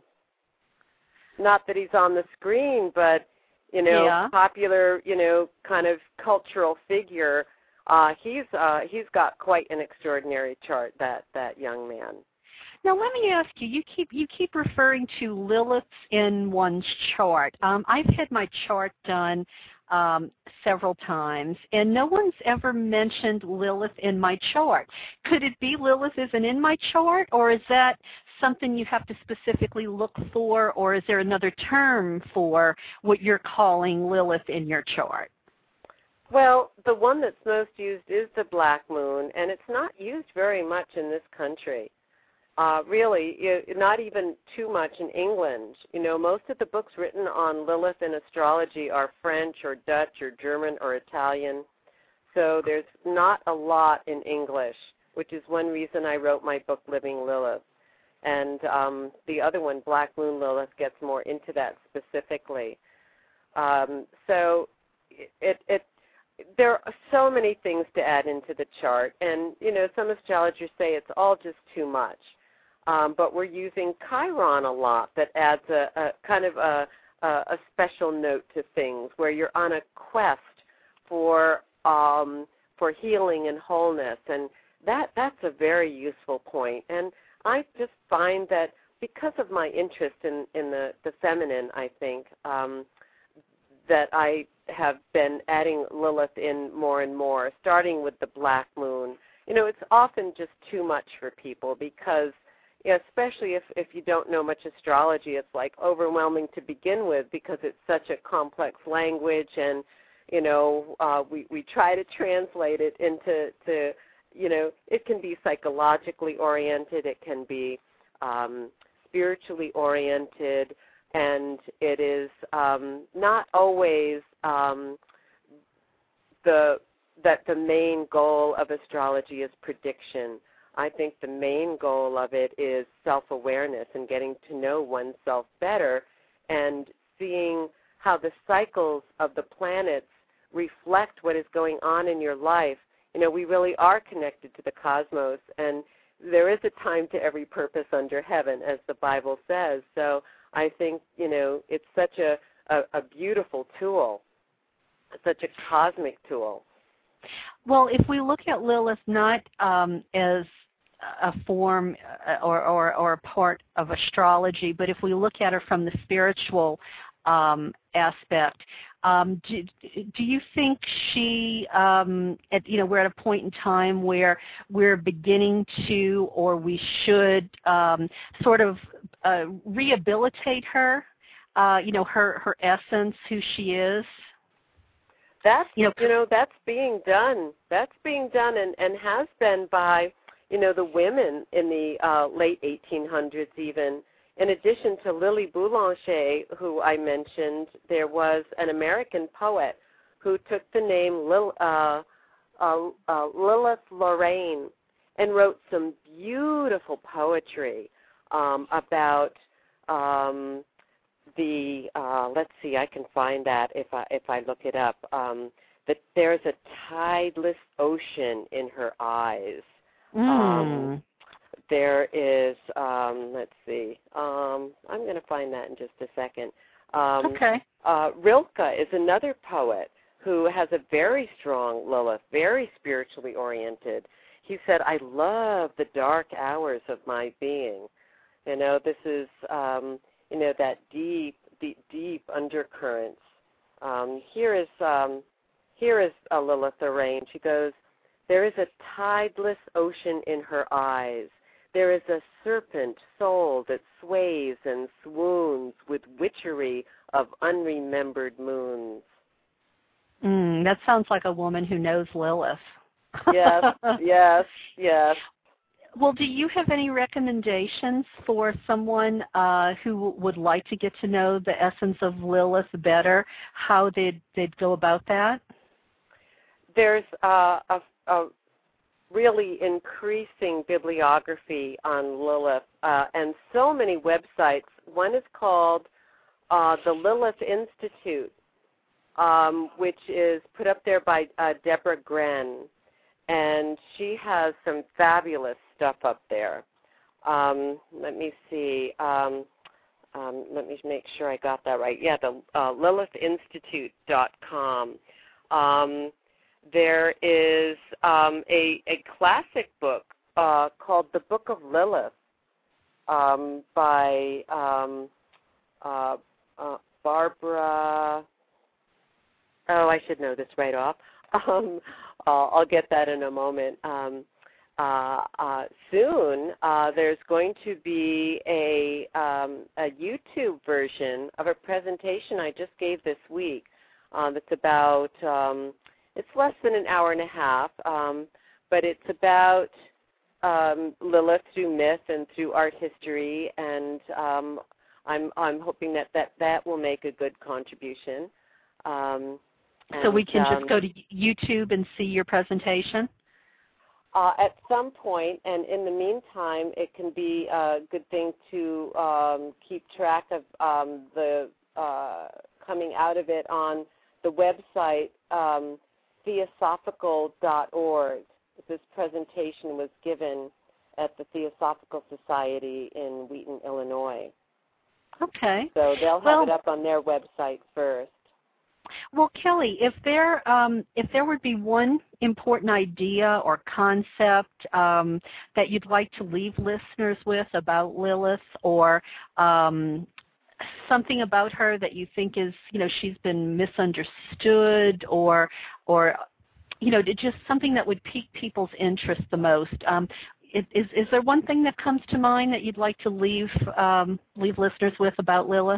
Not that he's on the screen, but, you know, yeah. popular, you know, kind of cultural figure. Uh, he's uh, he's got quite an extraordinary chart, that, that young man. Now let me ask you, you keep you keep referring to Liliths in one's chart. Um, I've had my chart done um, several times, and no one's ever mentioned Lilith in my chart. Could it be Lilith isn't in my chart, or is that something you have to specifically look for, or is there another term for what you're calling Lilith in your chart? Well, the one that's most used is the Black Moon, and it's not used very much in this country. Uh, really, it, not even too much in England. You know, most of the books written on Lilith and astrology are French or Dutch or German or Italian. So there's not a lot in English, which is one reason I wrote my book, Living Lilith. And um, the other one, Black Moon Lilith, gets more into that specifically. Um, so it, it there are so many things to add into the chart. And, you know, some astrologers say it's all just too much. Um, but we're using Chiron a lot that adds a, a kind of a, a, a special note to things where you're on a quest for um, for healing and wholeness. And that that's a very useful point. And I just find that because of my interest in, in the, the feminine, I think, um, that I have been adding Lilith in more and more, starting with the Black Moon. You know, it's often just too much for people because, yeah, especially if, if you don't know much astrology, it's like overwhelming to begin with because it's such a complex language, and you know uh, we we try to translate it into to you know it can be psychologically oriented, it can be um, spiritually oriented, and it is um, not always um, the that the main goal of astrology is prediction. I think the main goal of it is self-awareness and getting to know oneself better and seeing how the cycles of the planets reflect what is going on in your life. You know, we really are connected to the cosmos, and there is a time to every purpose under heaven, as the Bible says. So I think, you know, it's such a, a, a beautiful tool, such a cosmic tool. Well, if we look at Lilith not um, as a form or, or, or a part of astrology, but if we look at her from the spiritual um, aspect, um, do, do you think she, um, at, you know, we're at a point in time where we're beginning to, or we should um, sort of uh, rehabilitate her, uh, you know, her, her essence, who she is? That's, you know, you know, that's being done. That's being done and, and has been by, you know, the women in the uh, late eighteen hundreds even. In addition to Lily Boulanger, who I mentioned, there was an American poet who took the name Lil, uh, uh, uh, Lilith Lorraine and wrote some beautiful poetry um, about um, the, uh, let's see, I can find that if I, if I look it up, um, that there's a tideless ocean in her eyes. Mm. Um, there is, um, let's see, um, I'm going to find that in just a second. Um, okay. Uh, Rilke is another poet who has a very strong Lilith, very spiritually oriented. He said, I love the dark hours of my being. You know, this is, um, you know, that deep, deep, deep undercurrents. Um, here is, um, here is a Lilith Lorraine. She goes, there is a tideless ocean in her eyes. There is a serpent soul that sways and swoons with witchery of unremembered moons. Mm, that sounds like a woman who knows Lilith. Yes, yes, yes. Well, do you have any recommendations for someone uh, who would like to get to know the essence of Lilith better, how they'd, they'd go about that? There's uh, a, a really increasing bibliography on Lilith uh, and so many websites. One is called uh, the Lilith Institute, um, which is put up there by uh, Deborah Gren, and she has some fabulous stuff up there. Um, let me see. Um, um, let me make sure I got that right. Yeah, the uh, lilith institute dot com. Um, there is um, a, a classic book uh, called The Book of Lilith um, by um, uh, uh, Barbara. Oh, I should know this right off. Um, uh, I'll get that in a moment. Um, uh, uh, soon, uh, there's going to be a, um, a YouTube version of a presentation I just gave this week. Uh, that's about, um, it's less than an hour and a half, um, but it's about um, Lilith through myth and through art history, and um, I'm, I'm hoping that, that that will make a good contribution. Um, And, so we can um, just go to YouTube and see your presentation? Uh, at some point, and in the meantime, it can be a good thing to um, keep track of um, the uh, coming out of it on the website um, theosophical dot org. This presentation was given at the Theosophical Society in Wheaton, Illinois. Okay. So they'll have well, it up on their website first. Well, Kelly, if there um, if there would be one important idea or concept um, that you'd like to leave listeners with about Lilith, or um, something about her that you think is, you know, she's been misunderstood, or or you know, just something that would pique people's interest the most. Um, is is there one thing that comes to mind that you'd like to leave um, leave listeners with about Lilith?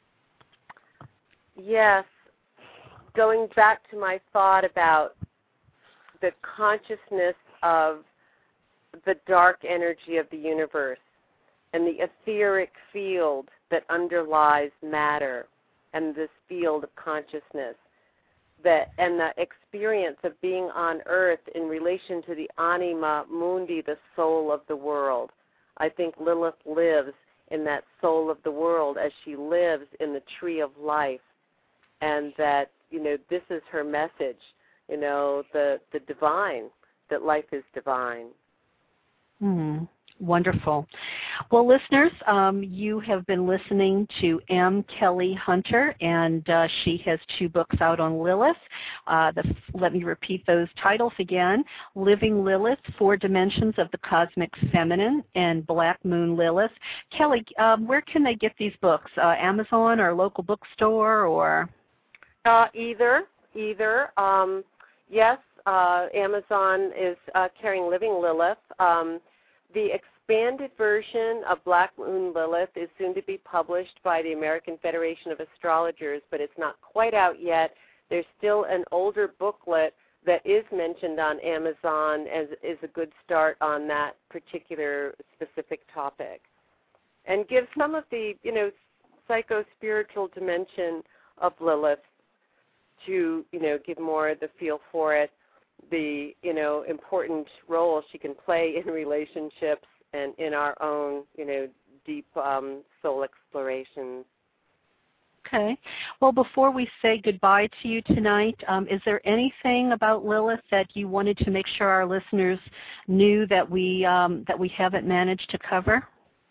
Yes. Going back to my thought about the consciousness of the dark energy of the universe and the etheric field that underlies matter and this field of consciousness, that and the experience of being on earth in relation to the anima mundi, the soul of the world. I think Lilith lives in that soul of the world as she lives in the tree of life, and that, you know, this is her message, you know, the, the divine, that life is divine. Mm, wonderful. Well, listeners, um, you have been listening to M. Kelly Hunter, and uh, she has two books out on Lilith. Uh, the, let me repeat those titles again: Living Lilith, Four Dimensions of the Cosmic Feminine, and Black Moon Lilith. Kelly, um, where can they get these books? Uh, Amazon or local bookstore, or? Uh, either, either. Um, yes, uh, Amazon is uh, carrying Living Lilith. Um, The expanded version of Black Moon Lilith is soon to be published by the American Federation of Astrologers, but it's not quite out yet. There's still an older booklet that is mentioned on Amazon as is a good start on that particular specific topic, and gives some of the, you know, psycho-spiritual dimension of Lilith to, you know, give more of the feel for it, the, you know, important role she can play in relationships and in our own, you know, deep um, soul explorations. Okay. Well, before we say goodbye to you tonight, um, is there anything about Lilith that you wanted to make sure our listeners knew that we um, that we haven't managed to cover?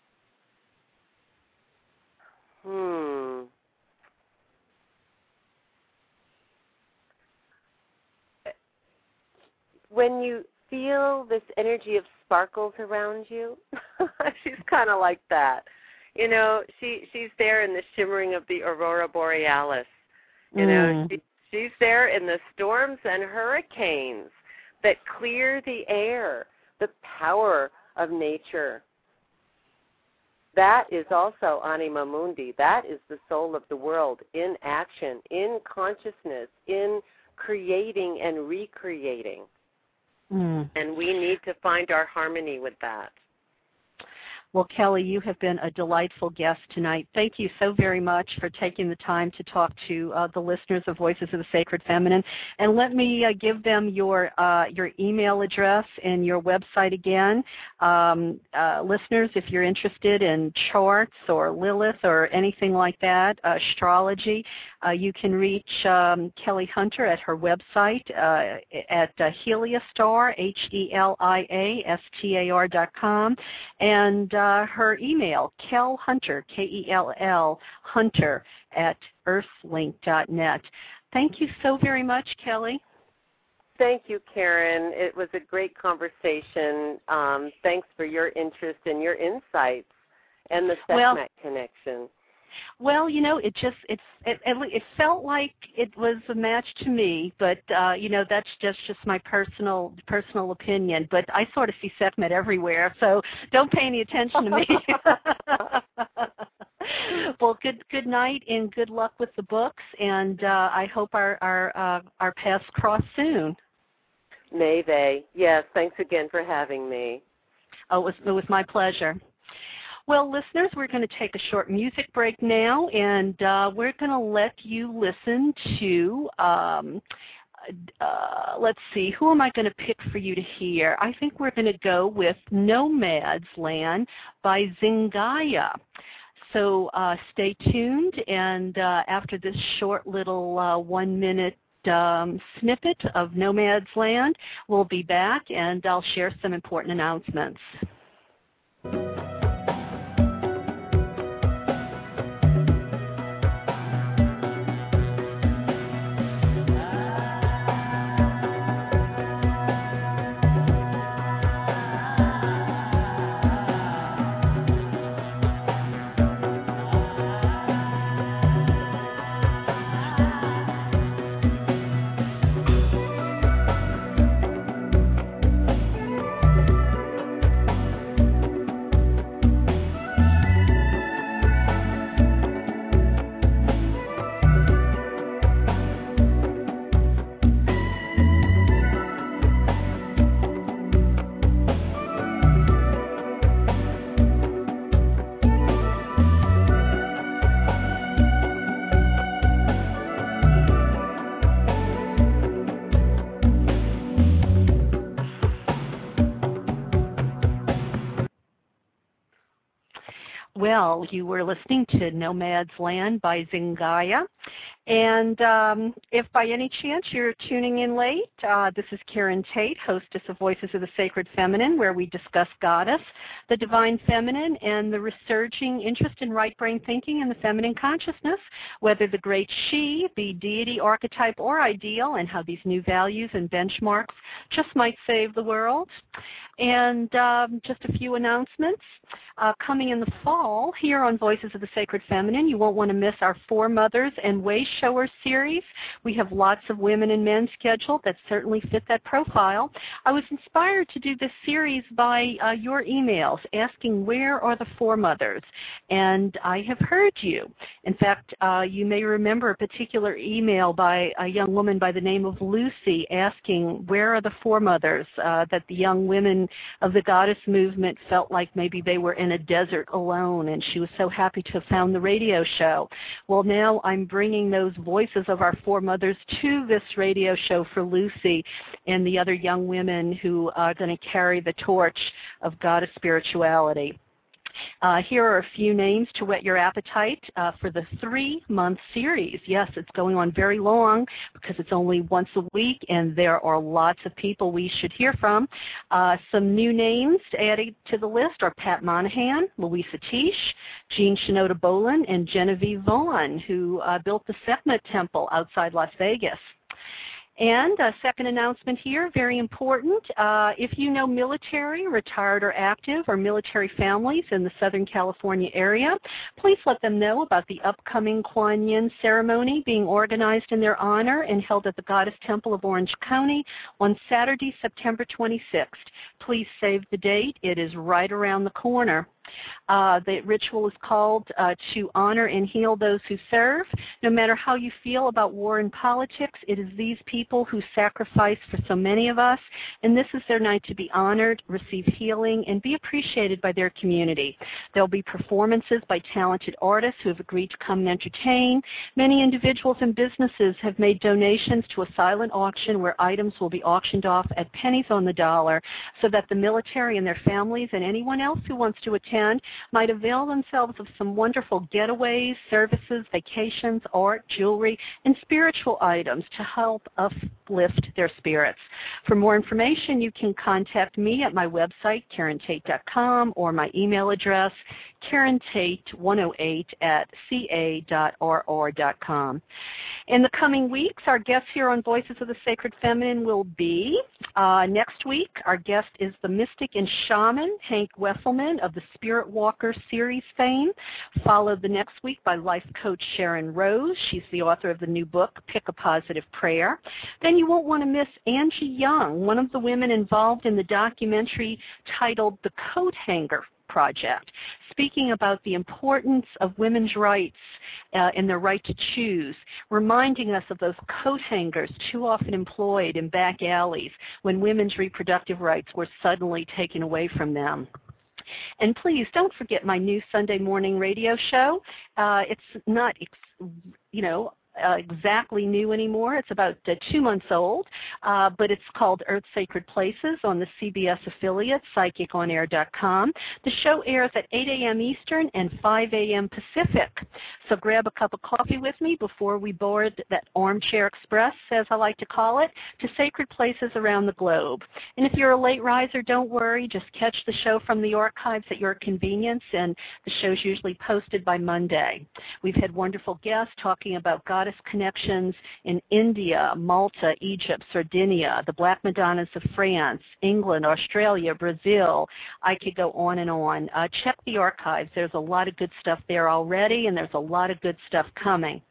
Hmm. When you feel this energy of sparkles around you, she's kind of like that. You know, she she's there in the shimmering of the aurora borealis. You know, Mm. she, she's there in the storms and hurricanes that clear the air, the power of nature. That is also Anima Mundi. That is the soul of the world in action, in consciousness, in creating and recreating. Mm. And we need to find our harmony with that. Well, Kelly, you have been a delightful guest tonight. Thank you so very much for taking the time to talk to uh, the listeners of Voices of the Sacred Feminine. And let me uh, give them your uh, your email address and your website again. Um, uh, listeners, if you're interested in charts or Lilith or anything like that, uh, astrology, uh, you can reach um, Kelly Hunter at her website uh, at uh, Heliastar, H E L I A S T A R dot com, and uh, her email, Kell Hunter, K E L L, Hunter, at earthlink dot net. Thank you so very much, Kelly. Thank you, Karen. It was a great conversation. Um, thanks for your interest and your insights and the Sekhmet Well, connection. Well, you know, it just it's it, it felt like it was a match to me, but uh, you know, that's just just my personal personal opinion. But I sort of see Sekhmet everywhere, so don't pay any attention to me. Well, good good night and good luck with the books, and uh, I hope our our uh, our paths cross soon. May they. Yes, thanks again for having me. Oh, it was it was my pleasure. Well, listeners, we're going to take a short music break now, and uh, we're going to let you listen to, um, uh, let's see, who am I going to pick for you to hear? I think we're going to go with Nomad's Land by Zingaya. So uh, stay tuned, and uh, after this short little uh, one-minute um, snippet of Nomad's Land, we'll be back, and I'll share some important announcements. Well, you were listening to Nomad's Land by Zingaya. And um, if by any chance you're tuning in late, uh, this is Karen Tate, hostess of Voices of the Sacred Feminine, where we discuss Goddess, the Divine Feminine, and the resurging interest in right brain thinking and the feminine consciousness, whether the great she be deity, archetype, or ideal, and how these new values and benchmarks just might save the world. And um, just a few announcements. Uh, coming in the fall, here on Voices of the Sacred Feminine, you won't want to miss our Four Mothers and Way Showers series. We have lots of women and men scheduled that certainly fit that profile. I was inspired to do this series by uh, your emails asking where are the Four Mothers, and I have heard you. In fact, uh, you may remember a particular email by a young woman by the name of Lucy asking where are the Four Mothers, uh, that the young women of the Goddess movement felt like maybe they were in a desert alone, and she was so happy to have found the radio show. Well, now I'm bringing those voices of our Four Mothers to this radio show for Lucy and the other young women who are going to carry the torch of Goddess spirituality. Uh, here are a few names to whet your appetite uh, for the three-month series. Yes, it's going on very long because it's only once a week, and there are lots of people we should hear from. Uh, some new names added to the list are Pat Monahan, Louisa Tish, Jean Shinoda Boland, and Genevieve Vaughn, who uh, built the Sekhmet Temple outside Las Vegas. And a second announcement here, very important. Uh, if you know military, retired or active, or military families in the Southern California area, please let them know about the upcoming Kuan Yin ceremony being organized in their honor and held at the Goddess Temple of Orange County on Saturday, September twenty-sixth. Please save the date. It is right around the corner. Uh, the ritual is called uh, to honor and heal those who serve. No matter how you feel about war and politics, it is these people who sacrifice for so many of us, and this is their night to be honored, receive healing, and be appreciated by their community. There will be performances by talented artists who have agreed to come and entertain. Many individuals and businesses have made donations to a silent auction where items will be auctioned off at pennies on the dollar so that the military and their families and anyone else who wants to attend might avail themselves of some wonderful getaways, services, vacations, art, jewelry, and spiritual items to help uplift their spirits. For more information, you can contact me at my website, Karen Tate dot com, or my email address, Karen Tate one oh eight at c a dot r r dot com. In the coming weeks, our guests here on Voices of the Sacred Feminine will be, uh, next week, our guest is the mystic and shaman, Hank Wesselman of the Spirit Walker series fame, followed the next week by life coach Sharon Rose. She's the author of the new book, Pick a Positive Prayer. Then you won't want to miss Angie Young, one of the women involved in the documentary titled The Coat Hanger Project, speaking about the importance of women's rights uh, and their right to choose, reminding us of those coat hangers too often employed in back alleys when women's reproductive rights were suddenly taken away from them. And please don't forget my new Sunday morning radio show. Uh, it's not, you know, Uh, exactly new anymore. It's about uh, two months old, uh, but it's called Earth Sacred Places on the C B S affiliate, psychic on air dot com. The show airs at eight a m Eastern and five a m Pacific. So grab a cup of coffee with me before we board that Armchair Express, as I like to call it, to sacred places around the globe. And if you're a late riser, don't worry. Just catch the show from the archives at your convenience, and the show's usually posted by Monday. We've had wonderful guests talking about Goddess connections in India, Malta, Egypt, Sardinia, the Black Madonnas of France, England, Australia, Brazil. I could go on and on. Uh, check the archives. There's a lot of good stuff there already, and there's a lot of good stuff coming.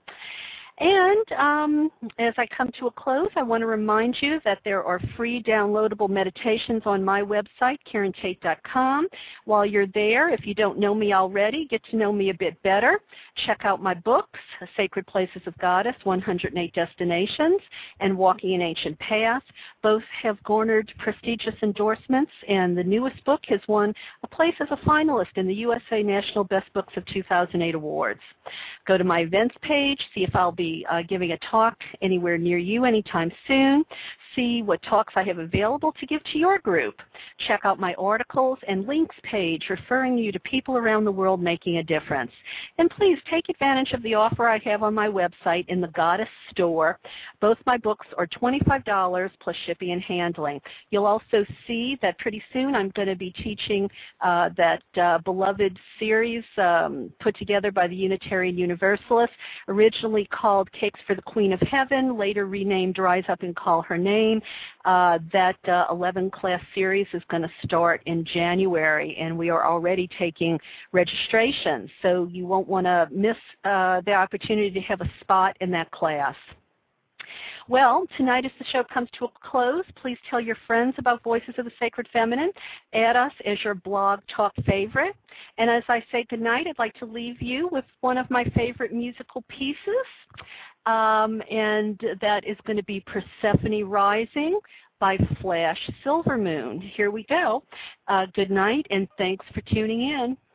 And um, as I come to a close, I want to remind you that there are free downloadable meditations on my website, Karen Tate dot com. While you're there, if you don't know me already, get to know me a bit better. Check out my books, Sacred Places of Goddess, one hundred eight Destinations, and Walking an Ancient Path. Both have garnered prestigious endorsements, and the newest book has won a place as a finalist in the U S A National Best Books of two thousand eight awards. Go to my events page, see if I'll be Uh, giving a talk anywhere near you anytime soon. see what talks I have available to give to your group. Check out my articles and links page referring you to people around the world making a difference. And please take advantage of the offer I have on my website in the Goddess Store. Both my books are twenty-five dollars plus shipping and handling. You'll also see that pretty soon I'm going to be teaching uh, that uh, beloved series um, put together by the Unitarian Universalists, originally called Cakes for the Queen of Heaven, later renamed Rise Up and Call Her Name. Uh, that uh, eleven class series is going to start in January, and we are already taking registrations, so you won't want to miss uh, the opportunity to have a spot in that class. Well, tonight as the show comes to a close, please tell your friends about Voices of the Sacred Feminine. Add us as your blog talk favorite. And as I say goodnight, I'd like to leave you with one of my favorite musical pieces, um, and that is going to be Persephone Rising by Flash Silvermoon. Here we go. Uh, good night, and thanks for tuning in.